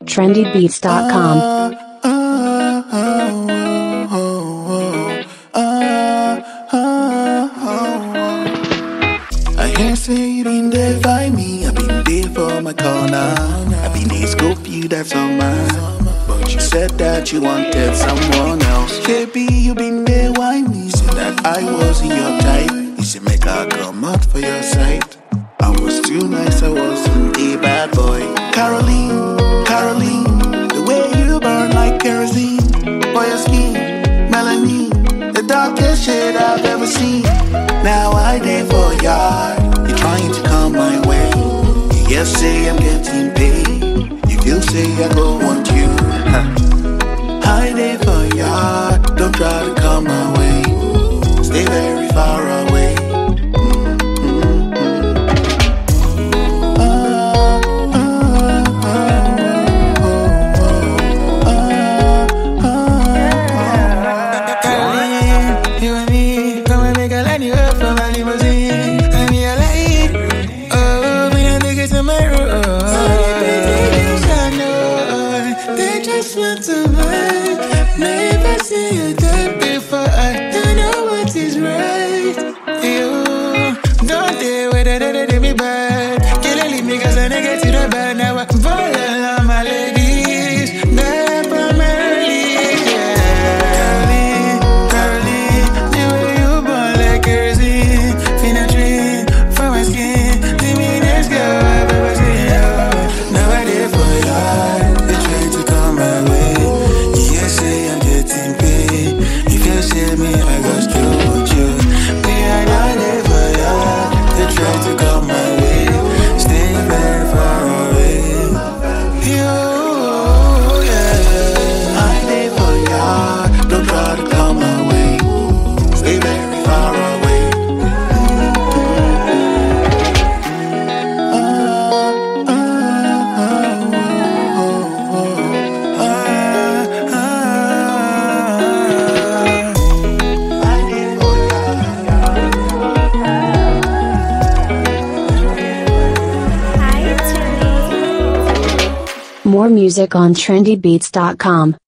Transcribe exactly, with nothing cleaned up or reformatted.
trendy beats dot com. I hear say you been there by me, I been there for my corner. I been there scope you, that's all mine. But you said that you wanted someone else. Baby, you been there why me? Said that I wasn't your type. You said make I come out for your sight. I was too nice, I wasn't a bad boy. Caroline, Caroline, the way you burn like kerosene. For your skin, melanin, the darkest shade I've ever seen. Now I there for ya, you're trying to come my way. You yes say I'm getting paid, you feel say I go want you. I there for ya, don't try to come my way. Stay very far away. Never see you dead before. I don't know what is right. You don't dare with it, it, it, me bad. Can't leave me cause I never get to the bad. Now I'm falling on my ladies. Back on my release, yeah. Caroline, Caroline, the way you burn like kerosene. Phenytoin for my skin. The meanest girl I've ever seen. Now I did for you. They try to come my way. Say I'm getting paid. If you say me, I got still with you. Me, I not there for ya. They try to come my way. Stay very far away. You, yeah. I there for ya. Don't try to come my way. Stay very far away. Uh, uh, uh, uh, uh, uh. More music on trendy beats dot com.